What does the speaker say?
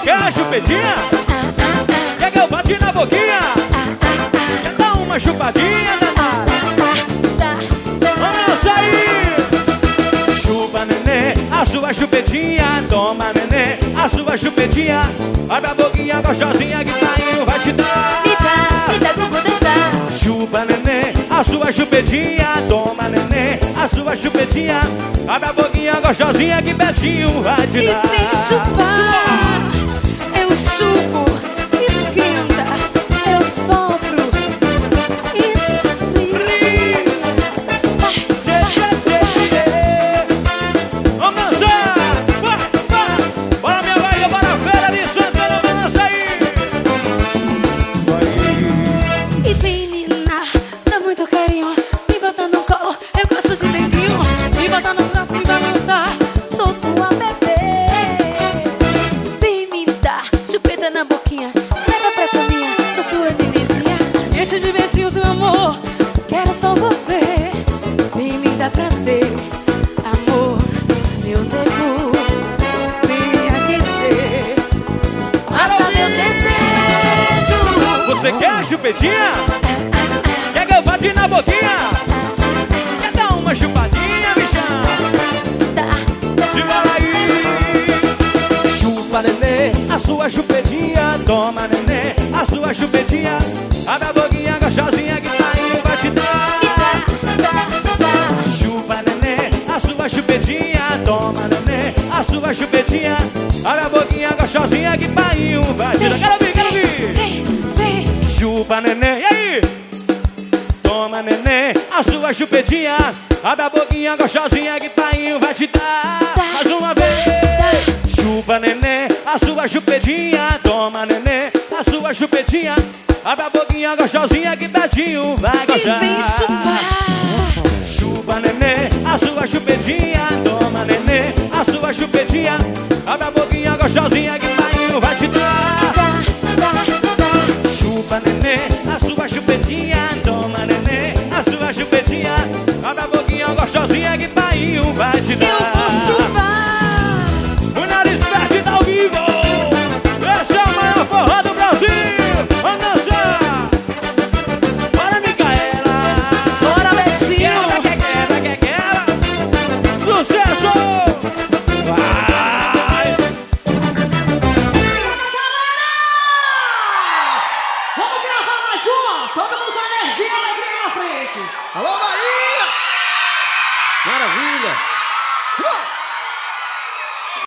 quer a chupetinha? Quer que eu bate na boquinha? Quer dar uma chupadinha, danada? Vamos sair! Chupa, nenê, a sua chupetinha. Toma, nenê, a sua chupetinha. Abre a boquinha gostosinha que Tainho vai te dar. Me dá que eu vou dançar. Chupa, nenê, a sua chupetinha. Toma, nenê, a sua chupetinha. Abre a boquinha gostosinha que Betinho vai te E dar. vem chupar. Eu chupo, esquenta. Eu sopro, esfria. Vamos dançar! Bora minha vaga, bora a feira de Santana, vamos dançar aí! E menina, dá muito carinho. Me bota no colo, eu gosto de dentinho. Me bota no braço pra dançar. Sou tua bebê. Vem me dar chupeta na boquinha. Leva pra caminha, sou tua delicinha. Esse de beijinhos, meu amor, quero só você. Vem me dar prazer, amor, meu nego. Vem aquecer, mata meu desejo. Você quer a chupetinha? Quer que eu bate na boquinha? Quer dar uma chupadinha, bichão? Simbora aí! Chupa, nenê, a sua chupetinha. Toma, nenê, a sua chupetinha. Abre a boquinha gostosinha que Tainho vai te dar. Chupa, nenê, a sua chupetinha. Toma, nenê, a sua chupetinha. Abre a boquinha gostosinha que Tainho vai te dar. Quero ouvir, quero ouvir! Vem, vem. Chupa, nenê, e aí? Toma, nenê, a sua chupetinha. Abre a boquinha gostosinha que Tainho vai te dar. Mais uma vez. Chupa, nenê, a sua chupetinha. Toma, nenê, a sua chupetinha. Abre a boquinha gostosinha que Betinho vai E gostar. vem chupar. Chupa, nenê, a sua chupetinha. Toma, nenê, a sua chupetinha. Abre a boquinha gostosinha que Tainho vai te dar. Chupa, nenê, a sua chupetinha. Toma, nenê, a sua chupetinha. Abre a boquinha gostosinha que Tainho vai te dar. Eu vou chupar. O nariz perto tá ao vivo. Esse é o maior forró do Brasil. Vamos dançar. Bora, Micaela. Bora, Betinho. Quebra. Sucesso. Vai. Vamos gravar mais uma! Todo mundo com energia e alegria na frente! Alô, Bahia! Maravilha.